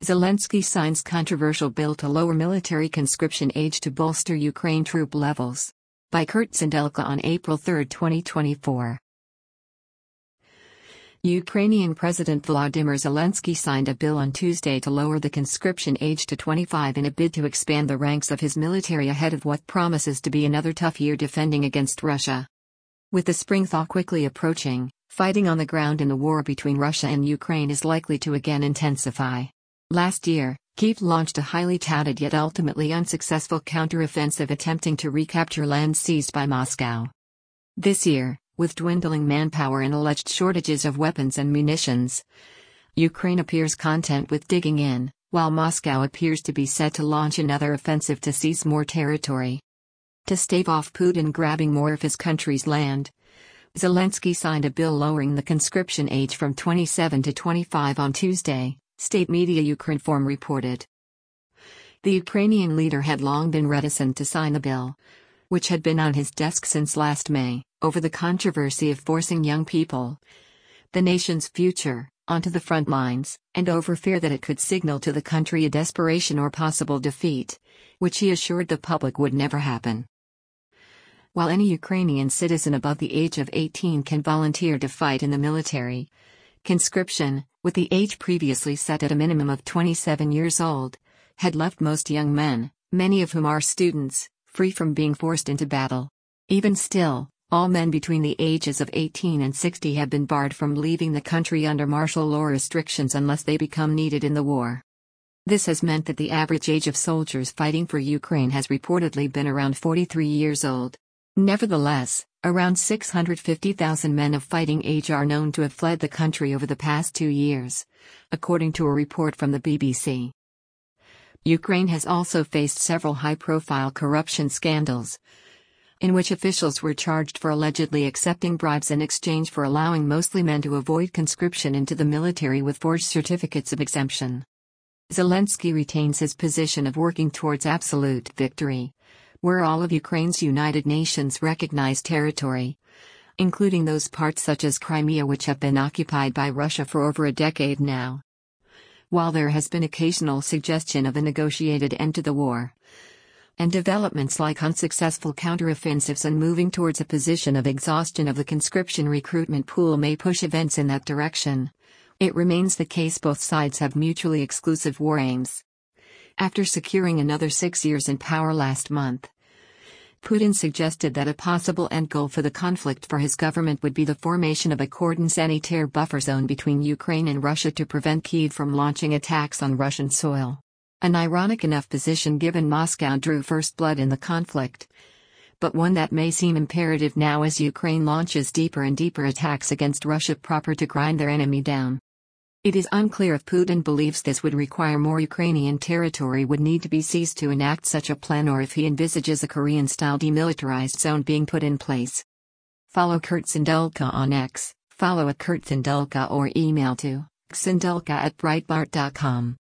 Zelensky signs controversial bill to lower military conscription age to bolster Ukraine troop levels. By Kurt Sindelka on April 3, 2024. Ukrainian President Volodymyr Zelensky signed a bill on Tuesday to lower the conscription age to 25 in a bid to expand the ranks of his military ahead of what promises to be another tough year defending against Russia. With the spring thaw quickly approaching, fighting on the ground in the war between Russia and Ukraine is likely to again intensify. Last year, Kyiv launched a highly touted yet ultimately unsuccessful counteroffensive attempting to recapture land seized by Moscow. This year, with dwindling manpower and alleged shortages of weapons and munitions, Ukraine appears content with digging in, while Moscow appears to be set to launch another offensive to seize more territory. To stave off Putin grabbing more of his country's land, Zelensky signed a bill lowering the conscription age from 27 to 25 on Tuesday, state media Ukrinform reported. The Ukrainian leader had long been reticent to sign the bill, which had been on his desk since last May, over the controversy of forcing young people, the nation's future, onto the front lines, and over fear that it could signal to the country a desperation or possible defeat, which he assured the public would never happen. While any Ukrainian citizen above the age of 18 can volunteer to fight in the military, conscription, with the age previously set at a minimum of 27 years old, had left most young men, many of whom are students, free from being forced into battle. Even still, all men between the ages of 18 and 60 have been barred from leaving the country under martial law restrictions unless they become needed in the war. This has meant that the average age of soldiers fighting for Ukraine has reportedly been around 43 years old. Nevertheless, around 650,000 men of fighting age are known to have fled the country over the past 2 years, according to a report from the BBC. Ukraine has also faced several high-profile corruption scandals, in which officials were charged for allegedly accepting bribes in exchange for allowing mostly men to avoid conscription into the military with forged certificates of exemption. Zelensky retains his position of working towards absolute victory, where all of Ukraine's United Nations recognized territory, including those parts such as Crimea which have been occupied by Russia for over a decade now. While there has been occasional suggestion of a negotiated end to the war, and developments like unsuccessful counteroffensives and moving towards a position of exhaustion of the conscription recruitment pool may push events in that direction, it remains the case both sides have mutually exclusive war aims. After securing another 6 years in power last month, Putin suggested that a possible end goal for the conflict for his government would be the formation of a cordon sanitaire buffer zone between Ukraine and Russia to prevent Kyiv from launching attacks on Russian soil. An ironic enough position given Moscow drew first blood in the conflict, but one that may seem imperative now as Ukraine launches deeper and deeper attacks against Russia proper to grind their enemy down. It is unclear if Putin believes this would require more Ukrainian territory would need to be seized to enact such a plan or if he envisages a Korean-style demilitarized zone being put in place. Follow Kurt Sindelka on X, follow @KurtSindelka or email to sindelka@breitbart.com.